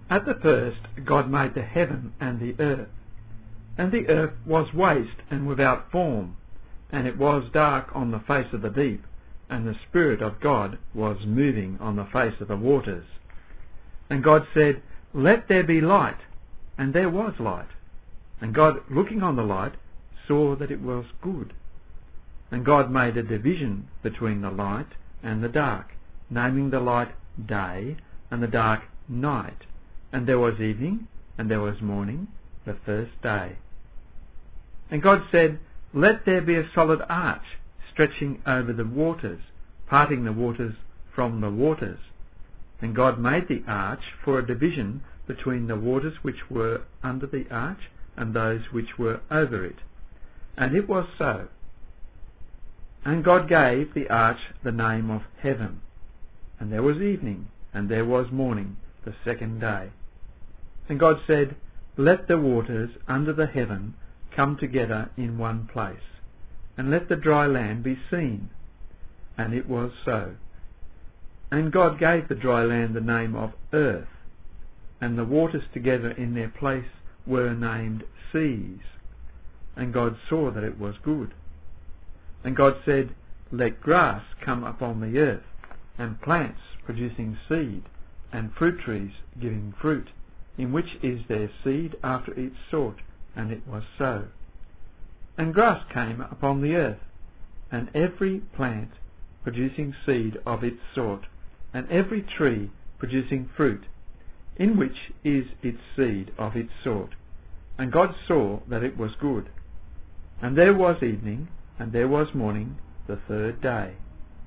At the first God made the heaven and the earth. And the earth was waste and without form, and it was dark on the face of the deep, and the Spirit of God was moving on the face of the waters. And God said, "Let there be light," and there was light. And God, looking on the light, saw that it was good. And God made a division between the light and the dark, naming the light day and the dark night. And there was evening, and there was morning, the first day. And God said, "Let there be a solid arch, stretching over the waters, parting the waters from the waters." And God made the arch for a division between the waters which were under the arch and those which were over it. And it was so. And God gave the arch the name of Heaven. And there was evening, and there was morning, the second day. And God said, "Let the waters under the heaven come together in one place, and let the dry land be seen." And it was so. And God gave the dry land the name of earth, and the waters together in their place were named seas. And God saw that it was good. And God said, "Let grass come upon the earth, and plants producing seed, and fruit trees giving fruit, in which is their seed after its sort." And it was so. And grass came upon the earth, and every plant producing seed of its sort, and every tree producing fruit, in which is its seed of its sort. And God saw that it was good. And there was evening, and there was morning, the third day.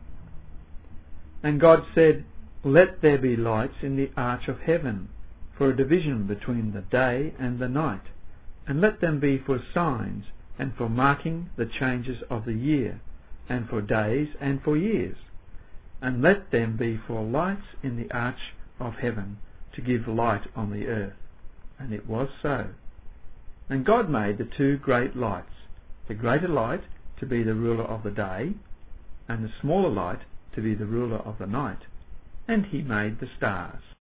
And God said, "Let there be lights in the arch of heaven, for a division between the day and the night, and let them be for signs, and for marking the changes of the year, and for days and for years. And let them be for lights in the arch of heaven, to give light on the earth." And it was so. And God made the two great lights, the greater light to be the ruler of the day, and the smaller light to be the ruler of the night. And he made the stars.